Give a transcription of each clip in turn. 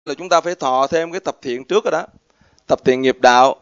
là chúng ta phải thọ thêm cái tập thiện trước rồi đó, tập thiện nghiệp đạo.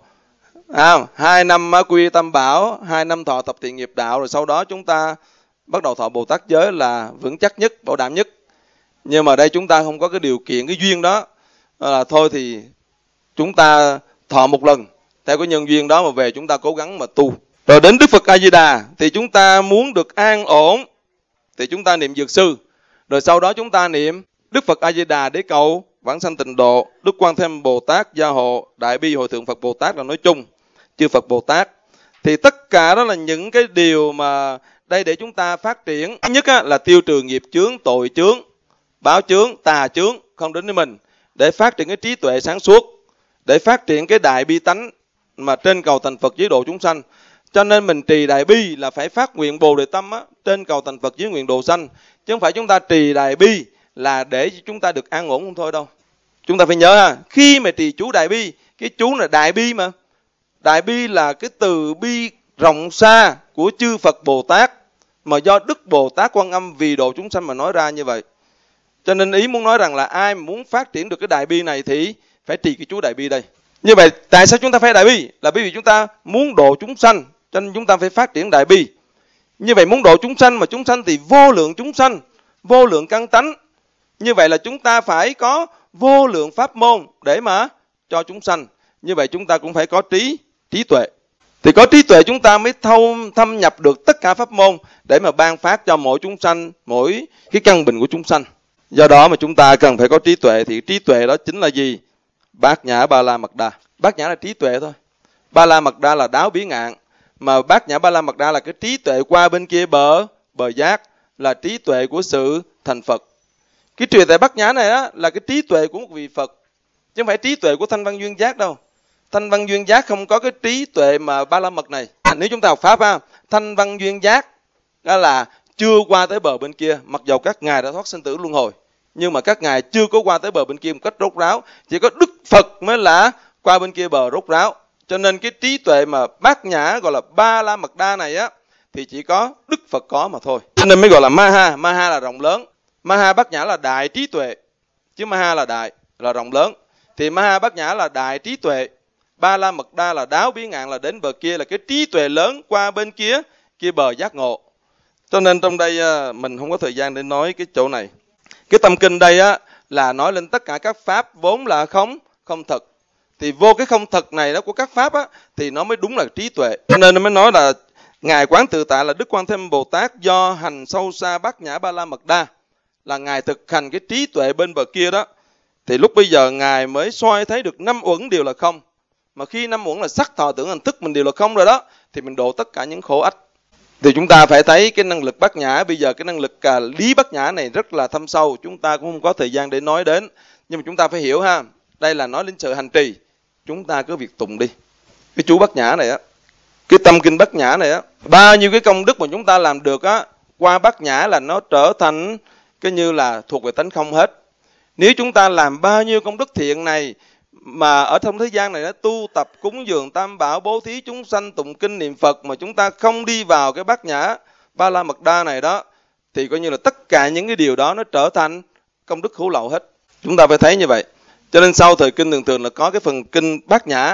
2 năm quy tam bảo, 2 năm thọ tập thiện nghiệp đạo, rồi sau đó chúng ta bắt đầu thọ Bồ Tát giới là vững chắc nhất, bảo đảm nhất. Nhưng mà đây chúng ta không có cái điều kiện, cái duyên đó, thôi thì chúng ta thọ một lần theo cái nhân duyên đó mà về chúng ta cố gắng mà tu. Rồi đến Đức Phật A Di Đà thì chúng ta muốn được an ổn thì chúng ta niệm Dược Sư, rồi sau đó chúng ta niệm Đức Phật A Di Đà để cầu vãng sanh tịnh độ, Đức Quan Thế Âm Bồ Tát gia hộ, Đại Bi Hội Thượng Phật Bồ Tát là nói chung, chư Phật Bồ Tát. Thì tất cả đó là những cái điều mà đây để chúng ta phát triển. Thứ nhất là tiêu trừ nghiệp chướng, tội chướng, báo chướng, tà chướng không đến với mình, để phát triển cái trí tuệ sáng suốt, để phát triển cái đại bi tánh mà trên cầu thành Phật dưới độ chúng sanh. Cho nên mình trì đại bi là phải phát nguyện Bồ Đề tâm trên cầu thành Phật dưới nguyện độ sanh, chứ không phải chúng ta trì đại bi là để chúng ta được an ổn không thôi đâu. Chúng ta phải nhớ khi mà trì chú đại bi, cái chú là đại bi mà. Đại bi là cái từ bi rộng xa của chư Phật Bồ Tát mà do Đức Bồ Tát Quan Âm vì độ chúng sanh mà nói ra như vậy. Cho nên ý muốn nói rằng là ai muốn phát triển được cái đại bi này thì phải trì cái chú đại bi đây. Như vậy tại sao chúng ta phải đại bi? Là bởi vì chúng ta muốn độ chúng sanh, cho nên chúng ta phải phát triển đại bi. Như vậy muốn độ chúng sanh, mà chúng sanh thì vô lượng chúng sanh, vô lượng căn tánh. Như vậy là chúng ta phải có vô lượng pháp môn để mà cho chúng sanh. Như vậy chúng ta cũng phải có trí tuệ. Thì có trí tuệ chúng ta mới thâm nhập được tất cả pháp môn để mà ban phát cho mỗi chúng sanh, mỗi cái căn bệnh của chúng sanh. Do đó mà chúng ta cần phải có trí tuệ. Thì trí tuệ đó chính là gì? Bát Nhã Ba La Mật Đa. Bát Nhã là trí tuệ thôi. Ba La Mật Đa là đáo bí ngạn. Mà Bát Nhã Ba La Mật Đa là cái trí tuệ qua bên kia bờ giác, là trí tuệ của sự thành Phật. Cái trí tuệ Bát Nhã này là cái trí tuệ của một vị Phật, chứ không phải trí tuệ của Thanh Văn Duyên Giác đâu. Thanh Văn Duyên Giác không có cái trí tuệ mà Ba La Mật này. Nếu chúng ta học Pháp Thanh Văn Duyên Giác đó là chưa qua tới bờ bên kia, mặc dầu các ngài đã thoát sinh tử luân hồi, nhưng mà các ngài chưa có qua tới bờ bên kia một cách rốt ráo. Chỉ có Đức Phật mới là qua bên kia bờ rốt ráo. Cho nên cái trí tuệ mà Bát Nhã gọi là Ba La Mật Đa này thì chỉ có Đức Phật có mà thôi. Cho nên mới gọi là Maha. Maha là rộng lớn. Maha Bát Nhã là đại trí tuệ, chứ Maha là đại, là rộng lớn. Thì Maha Bát Nhã là đại trí tuệ, Ba La Mật Đa là đáo bí ngạn, là đến bờ kia, là cái trí tuệ lớn qua bên kia bờ giác ngộ. Cho nên trong đây mình không có thời gian để nói cái chỗ này. Cái tâm kinh đây là nói lên tất cả các pháp vốn là không thật. Thì vô cái không thật này đó của các pháp thì nó mới đúng là trí tuệ. Cho nên nó mới nói là Ngài Quán Tự Tại là Đức Quan Thế Âm Bồ Tát do hành sâu xa Bát Nhã Ba La Mật Đa, là Ngài thực hành cái trí tuệ bên bờ kia đó. Thì lúc bây giờ Ngài mới soi thấy được 5 uẩn đều là không. Mà khi 5 uẩn là sắc thọ tưởng hành thức mình đều là không rồi đó, thì mình độ tất cả những khổ ách. Thì chúng ta phải thấy cái năng lực Bát Nhã. Bây giờ cái năng lực lý Bát Nhã này rất là thâm sâu, chúng ta cũng không có thời gian để nói đến. Nhưng mà chúng ta phải hiểu đây là nói đến sự hành trì. Chúng ta cứ việc tụng đi cái chú Bát Nhã này cái tâm kinh Bát Nhã này bao nhiêu cái công đức mà chúng ta làm được qua Bát Nhã là nó trở thành cái như là thuộc về tánh không hết. Nếu chúng ta làm bao nhiêu công đức thiện này mà ở trong thế gian này tu tập cúng dường tam bảo, bố thí chúng sanh, tụng kinh niệm Phật, mà chúng ta không đi vào cái Bát Nhã Ba La Mật Đa này đó, thì coi như là tất cả những cái điều đó nó trở thành công đức hữu lậu hết. Chúng ta phải thấy như vậy. Cho nên sau thời kinh thường là có cái phần kinh Bát Nhã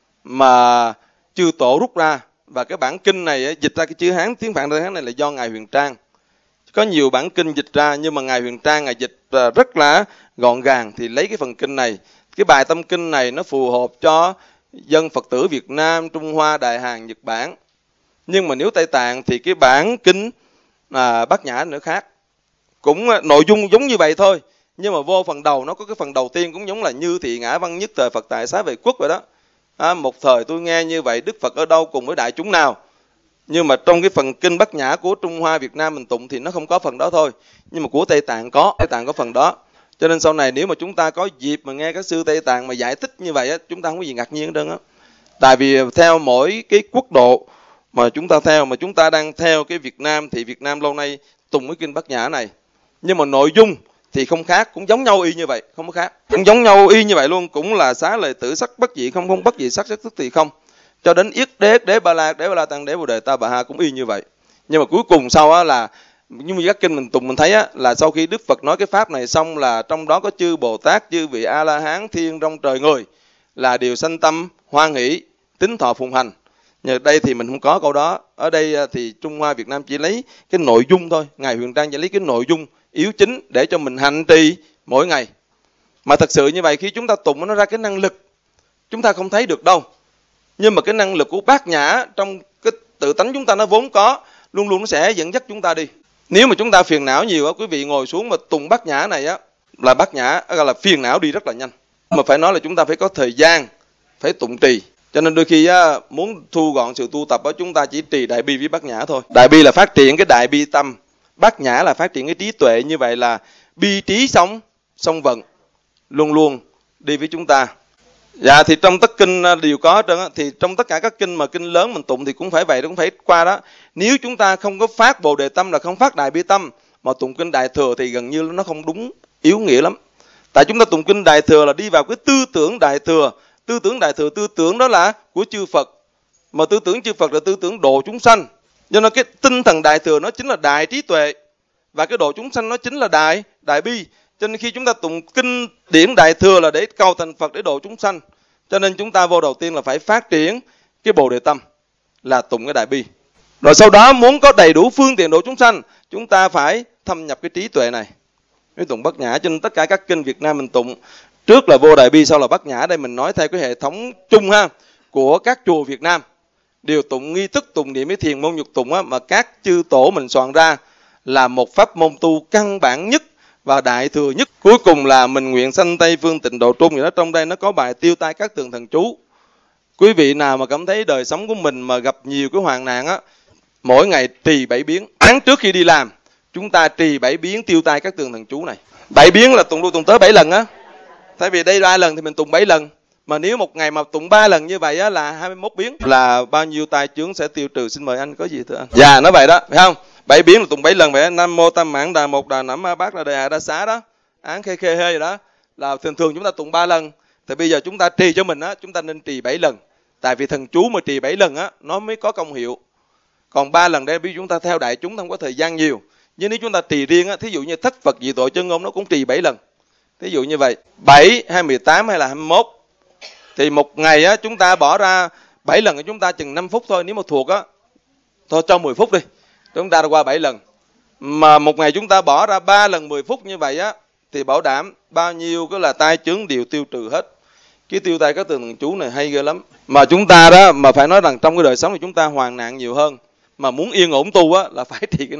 mà chư tổ rút ra, và cái bản kinh này dịch ra cái chữ Hán, tiếng Phạn Hán này là do Ngài Huyền Trang. Có nhiều bản kinh dịch ra, nhưng mà Ngài Huyền Trang Ngài dịch rất là gọn gàng, thì lấy cái phần kinh này. Cái bài tâm kinh này nó phù hợp cho dân Phật tử Việt Nam, Trung Hoa, Đại Hàn, Nhật Bản. Nhưng mà nếu Tây Tạng thì cái bản kinh Bát Nhã nữa khác. Cũng nội dung giống như vậy thôi, nhưng mà vô phần đầu nó có cái phần đầu tiên cũng giống là như thị ngã văn nhất thời Phật tại xá vệ quốc vậy đó. Một thời tôi nghe như vậy, Đức Phật ở đâu cùng với đại chúng nào. Nhưng mà trong cái phần kinh Bát Nhã của Trung Hoa, Việt Nam mình tụng thì nó không có phần đó thôi. Nhưng mà của Tây Tạng có phần đó. Cho nên sau này nếu mà chúng ta có dịp mà nghe các sư Tây Tạng mà giải thích như vậy chúng ta không có gì ngạc nhiên hết trơn á. Tại vì theo mỗi cái quốc độ mà chúng ta theo, mà chúng ta đang theo cái Việt Nam, thì Việt Nam lâu nay tụng cái kinh Bát Nhã này. Nhưng mà nội dung thì không khác, cũng giống nhau y như vậy, không có khác. Cũng giống nhau y như vậy luôn, cũng là xá lợi tử sắc bất dị không, không bất dị sắc sắc tức thì không. Cho đến yết đế, đế ba la, tạng đế bồ đề ta bà ha cũng y như vậy. Nhưng mà cuối cùng sau là Nhưng mà các kinh mình tụng mình thấy á, là sau khi Đức Phật nói cái pháp này xong là trong đó có chư Bồ Tát, chư vị A La Hán, thiên rong trời người là đều sanh tâm hoan hỷ, tín thọ phụng hành. Nhờ đây thì mình không có câu đó. Ở đây thì Trung Hoa Việt Nam chỉ lấy cái nội dung thôi. Ngài Huyền Trang chỉ lấy cái nội dung yếu chính để cho mình hành trì mỗi ngày. Mà thật sự như vậy, khi chúng ta tụng nó ra cái năng lực chúng ta không thấy được đâu. Nhưng mà cái năng lực của Bát Nhã trong cái tự tánh chúng ta nó vốn có, luôn luôn nó sẽ dẫn dắt chúng ta đi. Nếu mà chúng ta phiền não nhiều á, quý vị ngồi xuống mà tụng Bát Nhã này á, là Bát Nhã là phiền não đi rất là nhanh. Mà phải nói là chúng ta phải có thời gian, phải tụng trì. Cho nên đôi khi á, muốn thu gọn sự tu tập á, chúng ta chỉ trì Đại Bi với Bát Nhã thôi. Đại Bi là phát triển cái đại bi tâm, Bát Nhã là phát triển cái trí tuệ. Như vậy là bi trí song vận luôn luôn đi với chúng ta. Dạ thì trong tất kinh đều có hết trơn á. Thì trong tất cả các kinh mà kinh lớn mình tụng thì cũng phải vậy, cũng phải qua đó. Nếu chúng ta không có phát Bồ Đề tâm là không phát Đại Bi tâm, mà tụng kinh Đại Thừa thì gần như nó không đúng yếu nghĩa lắm. Tại chúng ta tụng kinh Đại Thừa là đi vào cái tư tưởng Đại Thừa. Tư tưởng Đại Thừa, tư tưởng đó là của chư Phật. Mà tư tưởng chư Phật là tư tưởng độ chúng sanh. Cho nên cái tinh thần Đại Thừa nó chính là đại trí tuệ. Và cái độ chúng sanh nó chính là đại bi. Cho nên khi chúng ta tụng kinh điển Đại Thừa là để cầu thành Phật, để độ chúng sanh. Cho nên chúng ta vô đầu tiên là phải phát triển cái Bồ Đề tâm, là tụng cái Đại Bi. Rồi sau đó muốn có đầy đủ phương tiện độ chúng sanh, chúng ta phải thâm nhập cái trí tuệ này. Mới tụng Bát Nhã. Cho nên tất cả các kinh Việt Nam mình tụng trước là vô Đại Bi, sau là Bát Nhã. Đây mình nói theo cái hệ thống chung ha của các chùa Việt Nam. Đều tụng nghi thức tụng niệm với thiền môn nhục tụng á, mà các chư tổ mình soạn ra là một pháp môn tu căn bản nhất và đại thừa nhất. Cuối cùng là mình nguyện sanh Tây Phương Tịnh Độ Trung. Vậy đó, trong đây nó có bài tiêu tai các tường thần chú. Quý vị nào mà cảm thấy đời sống của mình mà gặp nhiều cái hoạn nạn á, mỗi ngày trì 7 biến. Sáng trước khi đi làm, chúng ta trì 7 biến tiêu tai các tường thần chú này. 7 biến là tụng lui tụng tới 7 lần á. Tại vì đây 3 lần thì mình tụng 7 lần. Mà nếu một ngày mà tụng 3 lần như vậy á, là 21 biến. Là bao nhiêu tai chướng sẽ tiêu trừ? Xin mời anh, có gì thưa anh? Dạ, nói vậy đó, phải không? 7 biến là tụng 7 lần vậy. Nam mô Tam Mãn Đà Một Đà Nẵm A Bát Đà Đề Hà Đa Xá đó. Án khê khê hê vậy đó. Là thường thường chúng ta tụng 3 lần. Thì bây giờ chúng ta trì cho mình á, chúng ta nên trì 7 lần. Tại vì thần chú mà trì 7 lần á, nó mới có công hiệu. Còn 3 lần đây vì chúng ta theo đại chúng không có thời gian nhiều. Nhưng nếu chúng ta trì riêng á, thí dụ như thất Phật dị tội chân ngôn nó cũng trì 7 lần. Thí dụ như vậy, 7 hay 18 hay là 21. Thì một ngày á, chúng ta bỏ ra 7 lần, chúng ta chừng 5 phút thôi. Nếu mà thuộc á, thôi cho 10 phút đi, chúng ta đã qua 7 lần. Mà một ngày chúng ta bỏ ra 3 lần 10 phút như vậy á, thì bảo đảm bao nhiêu cái là tai chướng đều tiêu trừ hết. Cái tiêu tai các tường thần chú này hay ghê lắm. Mà chúng ta đó, mà phải nói rằng trong cái đời sống thì chúng ta hoạn nạn nhiều hơn. Mà muốn yên ổn tu á, là phải trì cái này.